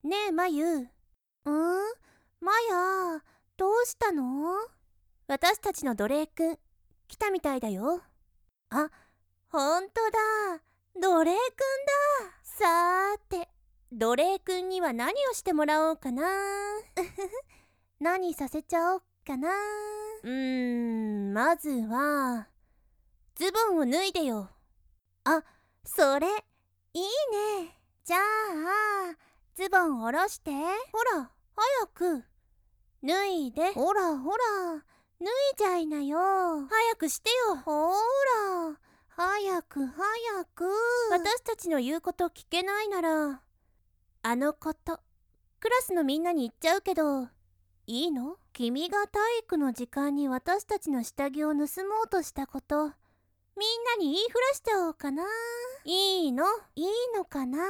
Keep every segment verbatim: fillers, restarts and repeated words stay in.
ねえまゆ。ん？まや、どうしたの？私たちの奴隷くん来たみたいだよ。あ、ほんとだ。奴隷くんだ。さーて、奴隷くんには何をしてもらおうかな。何させちゃおうかな。うーん、まずはズボンを脱いでよ。あ、それいいね。じゃあズボン下ろして。ほら早く脱いで。ほらほら脱いじゃいなよ。早くしてよ。ほら早く早く。私たちの言うこと聞けないならあのことクラスのみんなに言っちゃうけどいいの？君が体育の時間に私たちの下着を盗もうとしたことみんなに言いふらしちゃおうかな。いいの？いいのかな。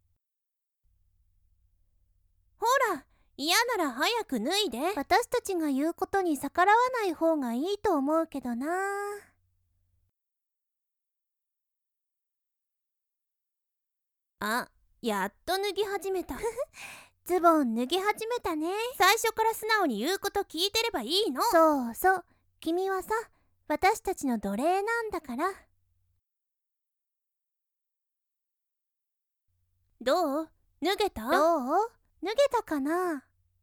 ほら嫌なら早く脱いで。私たちが言うことに逆らわない方がいいと思うけどな。あ、やっと脱ぎ始めた。ズボン脱ぎ始めたね。最初から素直に言うこと聞いてればいいの。そうそう、君はさ、私たちの奴隷なんだから。どう？脱げた？どう？脱げたかな？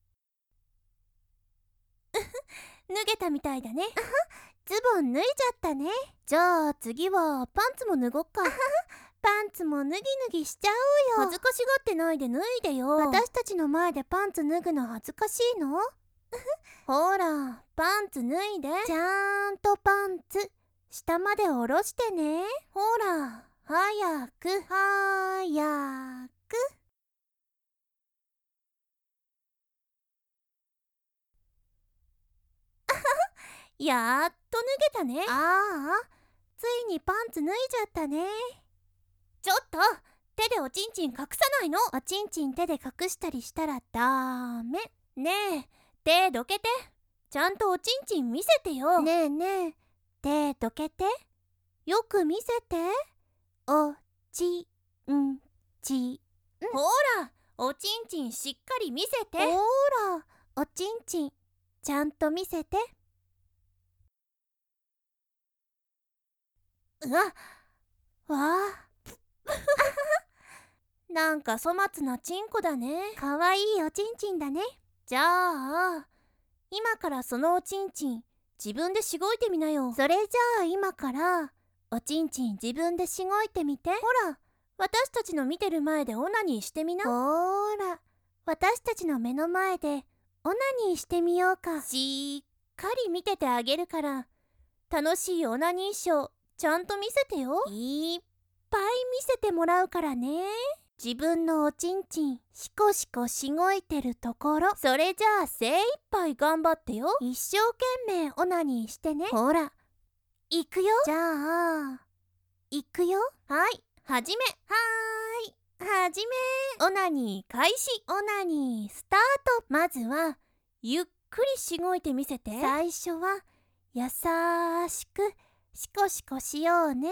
脱げたみたいだね。ズボン脱いじゃったね。じゃあ次はパンツも脱ごっか。パンツも脱ぎ脱ぎしちゃおうよ。恥ずかしがってないで脱いでよ。私たちの前でパンツ脱ぐの恥ずかしいの？ほらパンツ脱いで。ちゃんとパンツ下まで下ろしてね。ほら早く早く。やっと脱げたね。ああ、ついにパンツ脱いじゃったね。ちょっと手でおちんちん隠さないの。おちんちん手で隠したりしたらダメ。ねえ手どけて。ちゃんとおちんちん見せてよ。ねえねえ手どけて。よく見せて。おちんちん。ほらおちんちんしっかり見せて。ほらおちんちんちゃんと見せて。うわわあなんか粗末なチンコだね。かわいいおちんちんだね。じゃあ今からそのおちんちん自分でしごいてみなよ。それじゃあ今からおちんちん自分でしごいてみて。ほら私たちの見てる前でオナニーしてみな。ほーら私たちの目の前でオナニーしてみようか。しっかり見ててあげるから楽しいオナニーショーちゃんと見せてよ。いっぱい見せてもらうからね。自分のおちんちんシコシコしごいてるところ。それじゃあ精一杯頑張ってよ。一生懸命オナニーしてね。ほらいくよ。じゃあいくよ。はいはじめ。はーいはじめ。オナニー開始。オナニースタート。まずはゆっくりしごいてみせて。最初はやさしくシコシコしようね。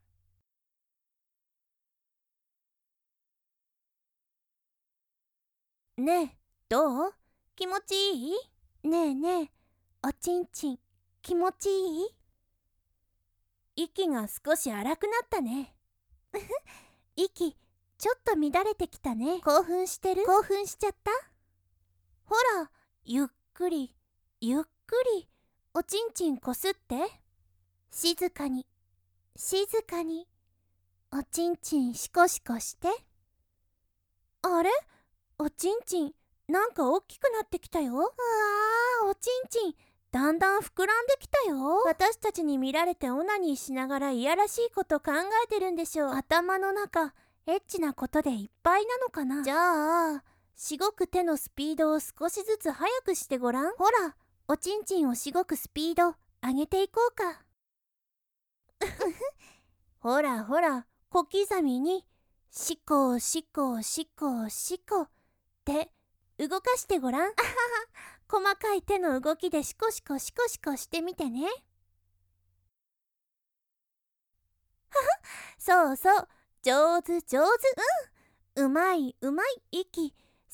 ねえどう？気持ちいい？ねえねえおちんちん気持ちいい？息が少し荒くなったね。息ちょっと乱れてきたね。興奮してる？興奮しちゃった？ほらゆっくりゆっくりおちんちんこすって。静かに静かにおちんちんシコシコして。あれおちんちんなんか大きくなってきたよ。うわーおちんちんだんだん膨らんできたよ。私たちに見られてオナニーしながらいやらしいこと考えてるんでしょう。頭の中エッチなことでいっぱいなのかな。じゃあしごく手のスピードを少しずつ速くしてごらん。ほらおちんちんをしごくスピード上げていこうか。ほらほら小刻みにシコシコシコシコって動かしてごらん。細かい手の動きでシコシコシコシコしてみてね。そうそう上手上手。うんうまいうまい。息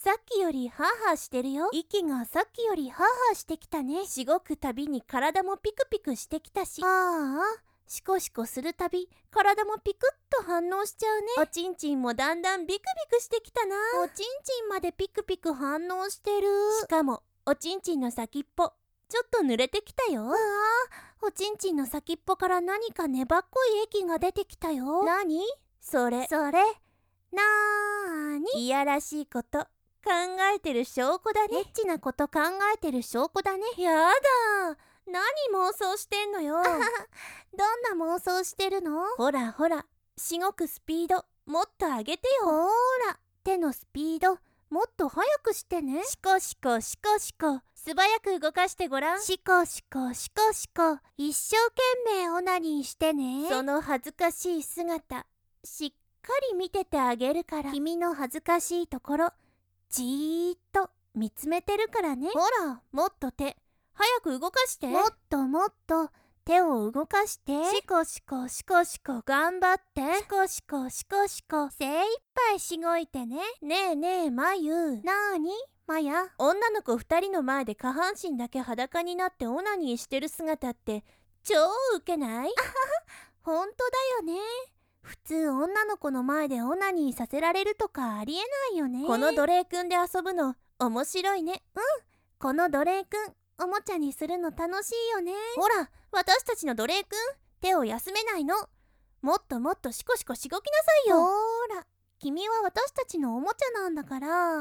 さっきよりハーハーしてるよ。息がさっきよりハーハーしてきたね。しごくたびに体もピクピクしてきたし、ああ、シコシコするたび体もピクッと反応しちゃうね。おちんちんもだんだんビクビクしてきたな。おちんちんまでピクピク反応してる。しかもおちんちんの先っぽちょっと濡れてきたよ。うわあ、おちんちんの先っぽから何か粘っこい液が出てきたよ。なにそれそれなーに。いやらしいこと考えてる証拠だね。エッチなこと考えてる証拠だね。やだ、何妄想してんのよ。どんな妄想してるの？ほらほら、しごくスピードもっと上げてよ。ほーら、手のスピードもっと速くしてね。シコシコシコシコ、素早く動かしてごらん。シコシコシコシコ、一生懸命オナニーしてね。その恥ずかしい姿しっかり見ててあげるから。君の恥ずかしいところじーっと見つめてるからね。ほら、もっと手早く動かして。もっともっと手を動かして。シコシコシコシコ頑張って。シコシコシコシコ精一杯しごいてね。ねえねえまゆ。なーにまや。女の子二人の前で下半身だけ裸になってオナニーしてる姿って超ウケない？あはは、ほんとだよね。普通女の子の前でオナニーさせられるとかありえないよね。この奴隷くんで遊ぶの面白いね。うん、この奴隷くんおもちゃにするの楽しいよね。ほら、私たちの奴隷くん手を休めないの。もっともっとシコシコしごきなさいよ。ほーら、君は私たちのおもちゃなんだから、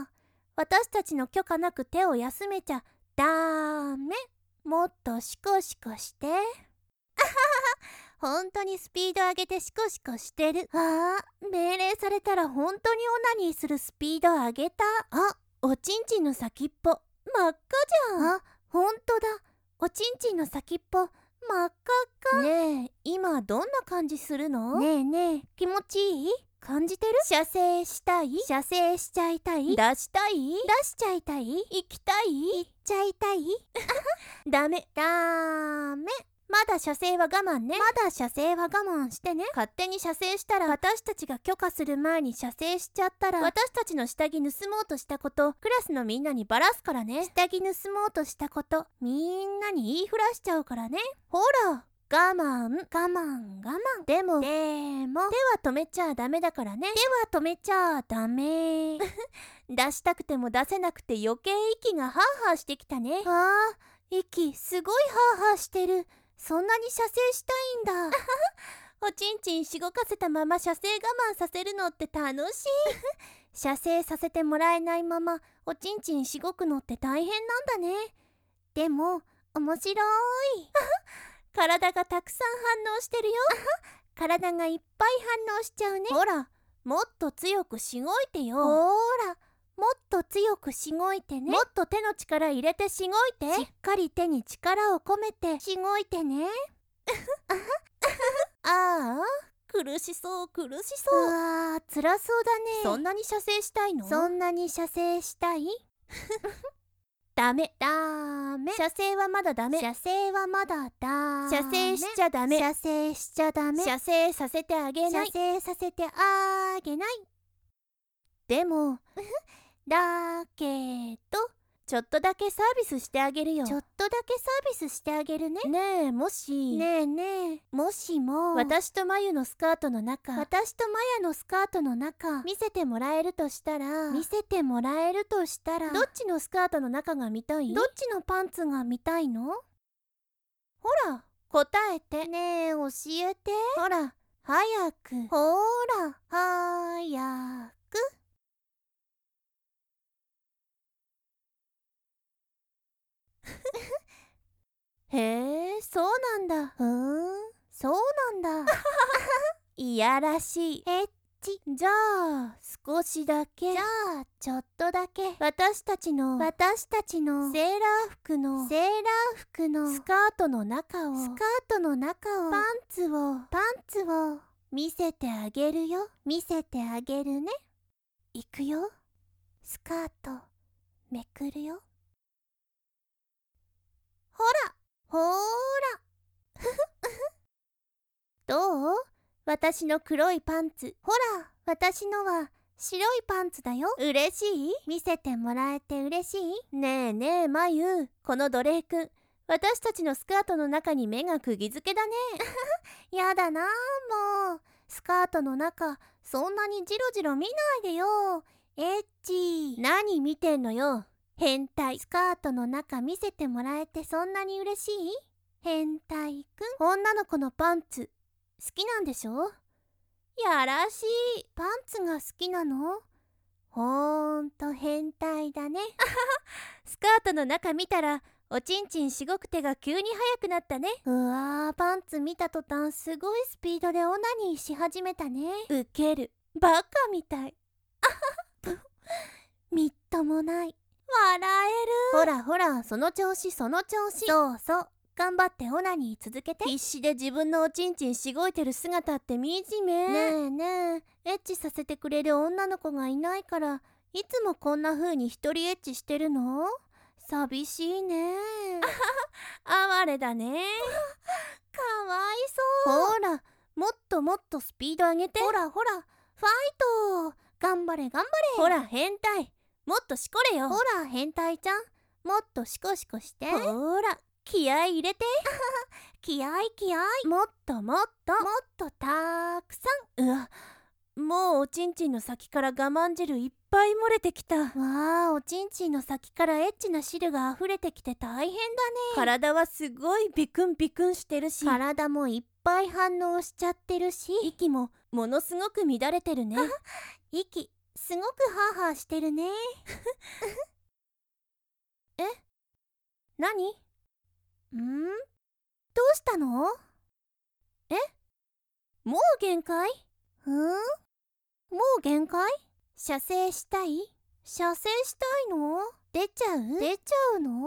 私たちの許可なく手を休めちゃダメ。もっとシコシコして。あははは、ほんとにスピード上げてシコシコしてる。ああ、命令されたらほんとにオナニーするスピード上げた。あ、おちんちんの先っぽ真っ赤じゃん。あ、ほんとだ。おちんちんの先っぽ真っ赤っか。ねえ、今どんな感じするの？ねえねえ、気持ちいい？感じてる？射精したい？射精しちゃいたい？出したい？出しちゃいたい？行きたい？行っちゃいたい？ダメダメ、まだ射精は我慢ね。まだ射精は我慢してね。勝手に射精したら、私たちが許可する前に射精しちゃったら、私たちの下着盗もうとしたことクラスのみんなにバラすからね。下着盗もうとしたことみんなに言いふらしちゃうからね。ほら、我慢我慢我慢。でもでも手は止めちゃダメだからね。手は止めちゃダメ。出したくても出せなくて余計息がハーハーしてきたね。ああ、息すごいハーハーしてる。そんなに射精したいんだ。おちんちんしごかせたまま射精我慢させるのって楽しい。射精させてもらえないままおちんちんしごくのって大変なんだね。でも面白い。体がたくさん反応してるよ。体がいっぱい反応しちゃうね。ほら、もっと強くしごいてよ。ほら、もっと強くしごいてね。もっと手の力入れてしごいて。しっかり手に力を込めてしごいてね。ああ、苦しそう苦しそう。うわー、辛そうだね。そんなに射精したいの？そんなに射精したい？ダメダメ、射精はまだダメ。射精はまだダメ。射精しちゃダメ。射精しちゃダメ。射精させてあげない。射精させてあげない。でもだけどちょっとだけサービスしてあげるよ。ちょっとだけサービスしてあげるね。ねえ、もしねえねえもしも私とまゆのスカートの中私とまやのスカートの中見せてもらえるとしたら見せてもらえるとしたらどっちのスカートの中が見たい？どっちのパンツが見たいの？ほら答えて。ねえ教えて。ほら早く。ほら早く。へえ、そうなんだ。ふーん、そうなんだ。いやらしい。エッチ。じゃあ少しだけ。じゃあちょっとだけ。私たちの私たちのセーラー服のセーラー服のスカートの中をスカートの中をパンツをパンツを見せてあげるよ。見せてあげるね。いくよ。スカートめくるよ。ほらほーら。どう？私の黒いパンツ。ほら、私のは白いパンツだよ。嬉しい？見せてもらえて嬉しい？ねえねえまゆ、この奴隷くん、私たちのスカートの中に目が釘付けだね。やだなもう。スカートの中そんなにジロジロ見ないでよ。エッチ。何見てんのよ変態。スカートの中見せてもらえてそんなに嬉しい？変態くん。女の子のパンツ好きなんでしょ？やらしい。パンツが好きなの？ほーんと変態だね。スカートの中見たらおちんちんしごく手が急に速くなったね。うわー、パンツ見た途端すごいスピードでオナニーし始めたね。ウケる。バカみたい。みっともない。笑える。ほらほら、その調子その調子。そうそう、頑張ってオナニー続けて。必死で自分のおちんちんしごいてる姿って惨め。ねえねえ、エッチさせてくれる女の子がいないからいつもこんな風に一人エッチしてるの？寂しいね。哀れだね。かわいそう。ほら、もっともっとスピード上げて。ほらほら、ファイト。頑張れ頑張れ。ほら変態、もっとしこれよ。ほら変態ちゃん、もっとシコシコして。ほら気合い入れて。気合い気合い。もっともっともっとたくさん。うわ、もうおちんちんの先から我慢汁いっぱい漏れてきた。わあ、おちんちんの先からエッチな汁が溢れてきて大変だね。体はすごいビクンビクンしてるし、体もいっぱい反応しちゃってるし、息もものすごく乱れてるね。息すごくハーハーしてるね。え、何？ん？どうしたの？え？もう限界？ん？もう限界？射精したい？射精したいの？出ちゃう？出ちゃうの？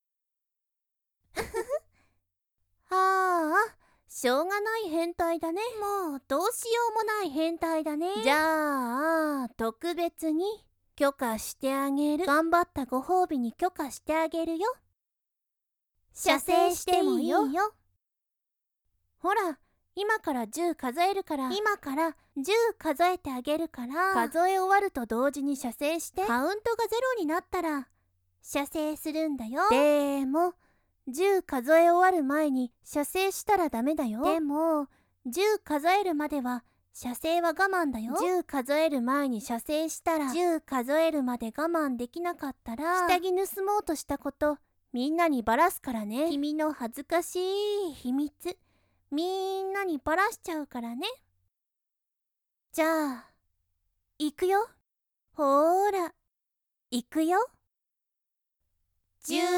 はあ、しょうがない変態だね。もうどうしようもない変態だね。じゃあ特別に許可してあげる。頑張ったご褒美に許可してあげるよ。射精してもいいよ。ほら、今からじゅう数えるから、今からじゅう数えてあげるから、数え終わると同時に射精して、カウントがゼロになったら射精するんだよ。でもじゅう数え終わる前に射精したらダメだよ。でもじゅう数えるまでは射精は我慢だよ。じゅう数える前に射精したら、じゅう数えるまで我慢できなかったら、下着盗もうとしたことみんなにバラすからね。君の恥ずかしい秘密みんなにバラしちゃうからね。じゃあ行くよ。ほーら行くよ。じゅう。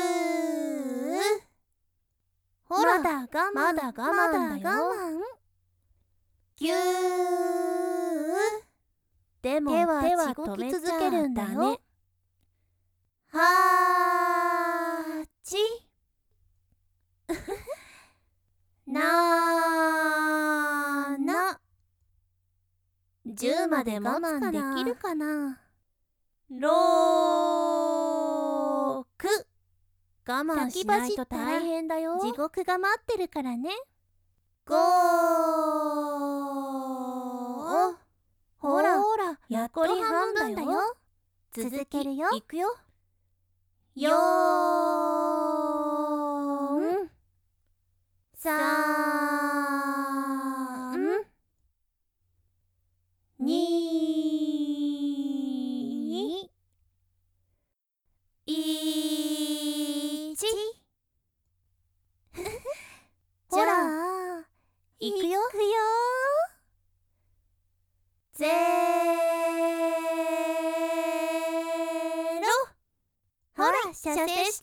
ほら、まだ我慢、まだ我慢だよ。ぎゅー。でも手は手は動き続けるんだよ。はち。なな。じゅうまで我慢できるかな。ろく。我慢しないと大変だよ。地獄が待ってるからね。ご。ほらほら、やっと半分だよ。続けるよ。いくよ。よん。さん。に。いち。ほら、いくよ。ぜろ。ほら、射精して。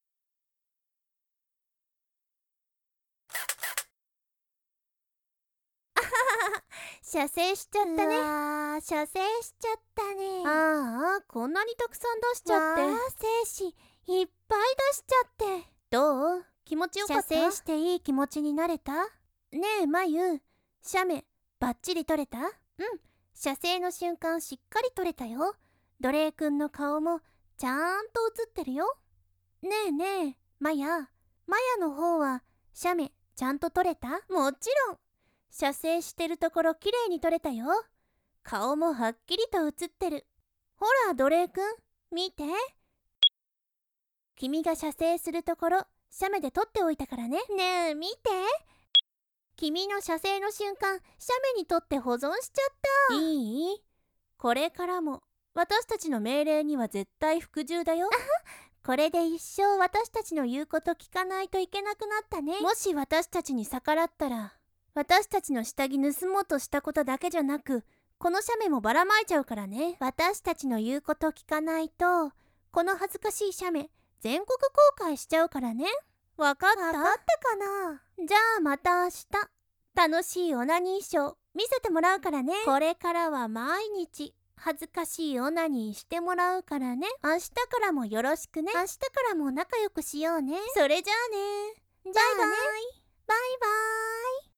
射精しちゃったね。わー、射精しちゃったね。ああ、こんなにたくさん出しちゃって。わー、精子いっぱい出しちゃって。どう？気持ちよかった？射精していい気持ちになれた？ねえまゆ、写メバッチリ撮れた？うん、射精の瞬間しっかり撮れたよ。奴隷くんの顔もちゃんと写ってるよ。ねえねえまや、まやの方は写メちゃんと撮れた？もちろん。射精してるところきれいに撮れたよ。 顔もはっきりと写ってる。ほら奴隷くん、見て。君が射精するところ写メで撮っておいたからね。ねえ見て、君の射精の瞬間写メに撮って保存しちゃった。いい？これからも私たちの命令には絶対服従だよ。これで一生私たちの言うこと聞かないといけなくなったね。もし私たちに逆らったら、私たちの下着盗もうとしたことだけじゃなく、この写メもばらまいちゃうからね。私たちの言うこと聞かないと、この恥ずかしい写メ全国公開しちゃうからね。わかった？わかったかな？じゃあまた明日、楽しいオナニーショー見せてもらうからね。これからは毎日恥ずかしいオナニーしてもらうからね。明日からもよろしくね。明日からも仲良くしようね。それじゃあね。バイバイ。バイバイ。